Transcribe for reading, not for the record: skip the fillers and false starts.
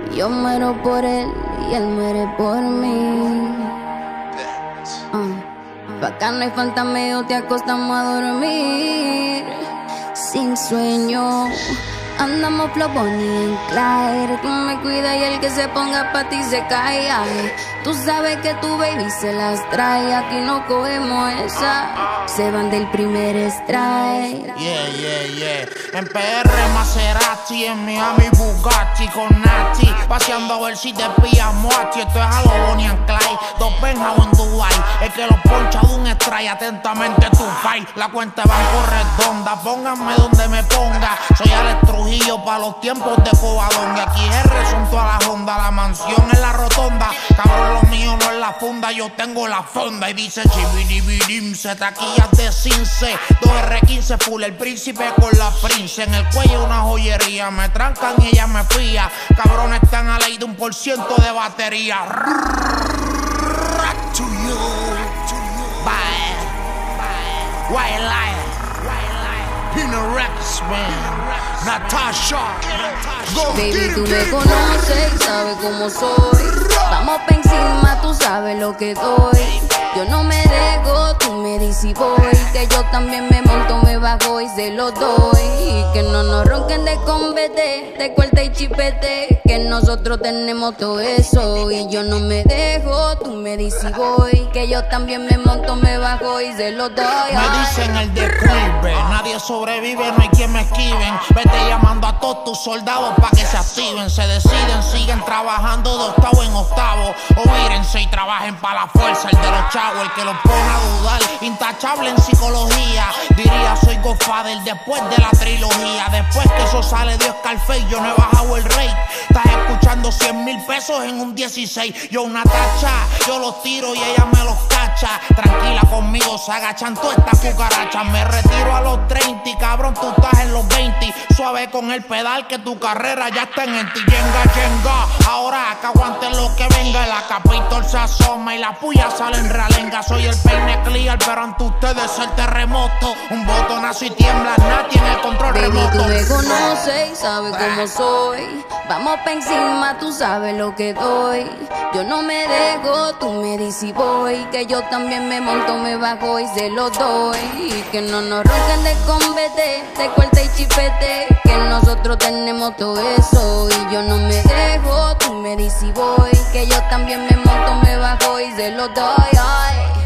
Yo muero por él y él muere por mí. Acá no hay fantasmeo, te acostamos a dormir. Sin sueño, andamos flow Bonnie and Clyde. Tú me cuidas y el que se ponga pa' ti se cae. Ay, tú sabes que tu baby se las trae. Aquí no cogemos esa, se van del primer strike. Yeah. En PR Maserati, en Miami Bugatti con Nati, paseando a ver si te pillas mochi. Esto es a lo Bonnie and Clyde, dos penthouse en Dubai. El que los poncha de un strike, atentamente tu fight. La cuenta de banco redonda, pónganme donde me ponga. Soy Alex Trujillo pa' los tiempos de Cobadón. Y aquí R son toda la Honda, la mansión en la rotonda. Cabrón, lo mío no es la funda, yo tengo la fonda. Y dice chibidibidim, se taquillas de Cince, 2R15 full, el príncipe con la prince. En el cuello una joyería, me trancan y ella me fía. Cabrones están a ley de 1% de batería. To you. Bye. White Lion. Pino Rex, man. Natasha. Baby, tú me conoces y sabes cómo soy. Vamos pa' encima, tú sabes lo que doy. Yo no me dejo, tú me dices y voy. Que yo también me monto, me bajo y se lo doy. Y que no nos ronquen de combate, de cuarta y chipete. Que nosotros tenemos todo eso. Y yo no me dejo, tú me dices y voy. Que yo también me monto, me bajo y se lo doy. Me dicen el declive, nadie sobrevive, no hay quien me esquiven. Vete llamando a todos tus soldados pa' que se activen. Se deciden, siguen trabajando de octavo en octavo. O vírense y trabajen pa' la fuerza, el de los chavos. El que los pone a dudar, intachable en psicología. Diría soy Godfather después de la trilogía. Después que eso sale de Scarface, yo no he bajado el rate. Estás escuchando 100,000 pesos en un 16. Yo una tacha, yo los tiro y ella me los cacha. Tranquila conmigo, se agachan todas estas cucarachas. Me retiro a los 30 y cabrón, tú estás en los 20. Suave con el pedal que tu carrera ya está en ti. Yenga, ahora que aguanten lo que venga. La Capitol se asoma y la puya sale en ralenga. Soy el peine clear, pero ante ustedes el terremoto. Un botonazo y tiembla, nadie tiene el control Baby, remoto. tú me conoces y sabes cómo soy. Vamos pa' encima, tú sabes lo que doy. Yo no me dejo, tú me dices y voy. Que yo también me monto, me bajo y se lo doy. Y que no nos ronquen de combate, de cuarta y chipete. Que nosotros tenemos todo eso. Y yo no me dejo, tú me dices y voy. Que yo también me monto, me bajo y se lo doy. Ay.